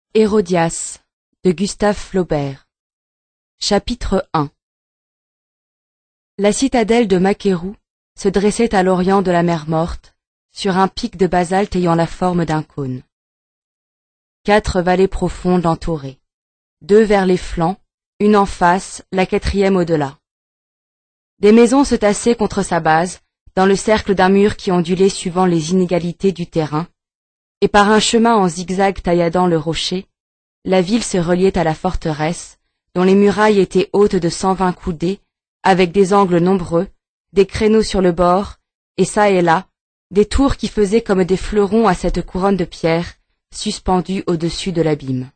Hérodias de Gustave Flaubert. Chapitre 1. La citadelle de Maqueroux se dressait à l'orient de la mer Morte, sur un pic de basalte ayant la forme d'un cône. 4 vallées profondes l'entouraient, 2 vers les flancs, une en face, la 4e au-delà. Des maisons se tassaient contre sa base, dans le cercle d'un mur qui ondulait suivant les inégalités du terrain, et par un chemin en zigzag tailladant le rocher, la ville se reliait à la forteresse, dont les murailles étaient hautes de 120 coudées, avec des angles nombreux, des créneaux sur le bord, et çà et là, des tours qui faisaient comme des fleurons à cette couronne de pierre, suspendue au-dessus de l'abîme.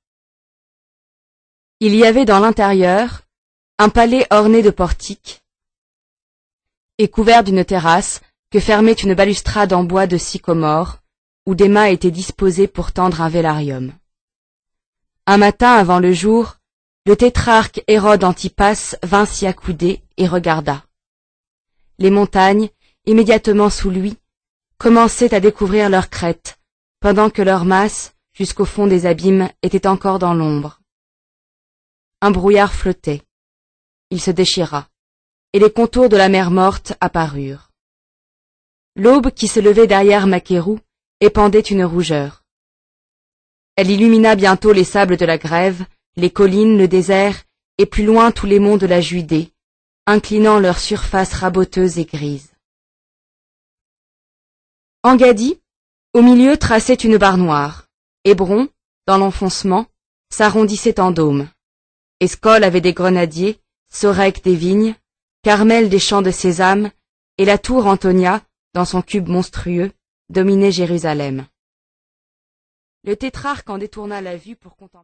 Il y avait dans l'intérieur un palais orné de portiques et couvert d'une terrasse que fermait une balustrade en bois de sycomore, où des mâts étaient disposés pour tendre un vélarium. Un matin avant le jour, le tétrarque Hérode Antipas vint s'y accouder et regarda. Les montagnes, immédiatement sous lui, commençaient à découvrir leurs crêtes, pendant que leur masse, jusqu'au fond des abîmes, était encore dans l'ombre. Un brouillard flottait. Il se déchira, et les contours de la mer Morte apparurent. L'aube qui se levait derrière Maqueroux épandait une rougeur. Elle illumina bientôt les sables de la grève, les collines, le désert, et plus loin tous les monts de la Judée, inclinant leur surface raboteuse et grise. Engaddi, au milieu, traçait une barre noire. Hébron, dans l'enfoncement, s'arrondissait en dôme. Escole avait des grenadiers, Sorec des vignes, Carmel des champs de sésame, et la tour Antonia, dans son cube monstrueux, dominait Jérusalem. Le tétrarque en détourna la vue pour contempler.